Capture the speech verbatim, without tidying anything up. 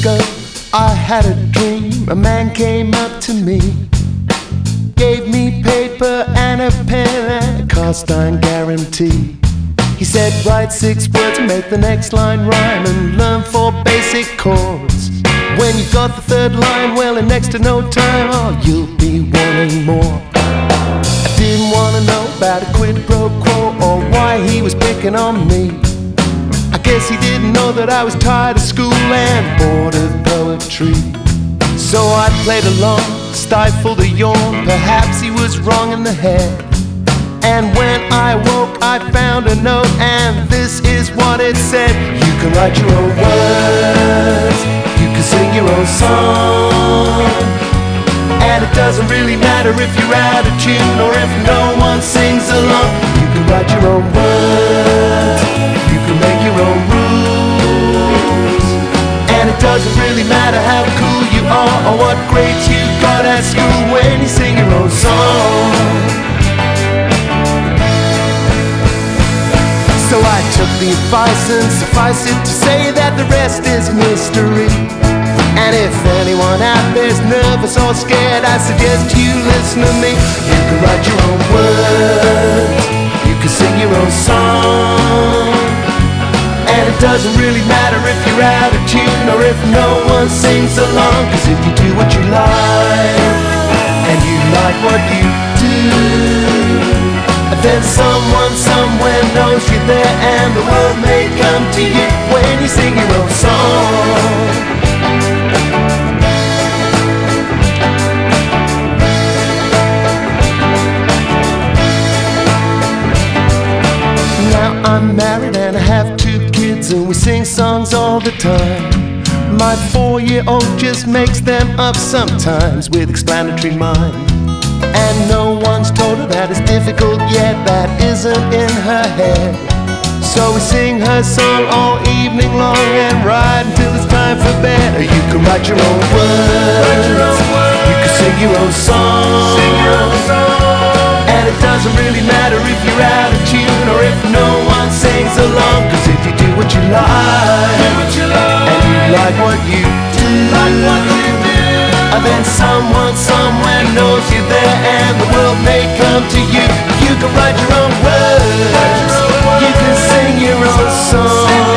ago, I had a dream. A man came up to me, gave me paper and a pen and a cast iron guarantee. He said, write six words and make the next line rhyme, and learn four basic chords. When you got the third line, well, in next to no time, oh, you'll be wanting more. I didn't want to know about a quid pro quo or why he was picking on me. I guess he didn't know that I was tired of school and bored of poetry. So I played along, stifled a yawn. Perhaps he was wrong in the head. And when I woke, I found a note, and this is what it said. You can write your own words, you can sing your own song, and it doesn't really matter if you're out of tune or if no one sings along. You can write your own words, you can make your own rules, and it doesn't really matter how cool you are or what grades you got at school when you sing your own song. So I took the advice, and suffice it to say that the rest is mystery. And if anyone out there's nervous or scared, I suggest you listen to me. You can write your own words, you can sing your own song, and it doesn't really matter if you're out of tune or if no one sings along. Cause if you do what you like, and you like what you do, then someone somewhere knows you're there, and the world may come to you when you sing your own song. Now I'm married and I have two kids, and we sing songs all the time. My four-year-old just makes them up sometimes with explanatory mind. And no one's told her that it's difficult yet, that isn't in her head. So we sing her song all evening long and ride until it's time for bed. You can write your own words, you can sing your own song, and it doesn't really matter if you're out of tune or if no one sings along. Cause if you do what you like, and you like what you do, then someone somewhere knows you're there, and the world may come to you. You can write your own words, you can sing your own song,